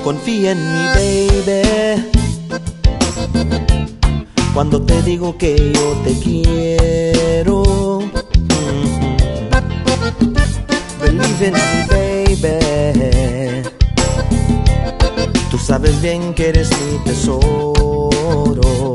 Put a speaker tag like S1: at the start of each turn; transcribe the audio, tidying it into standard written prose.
S1: Confía en mi baby cuando te digo que yo te quiero. Believe in me, baby. Tú sabes bien que eres mi tesoro.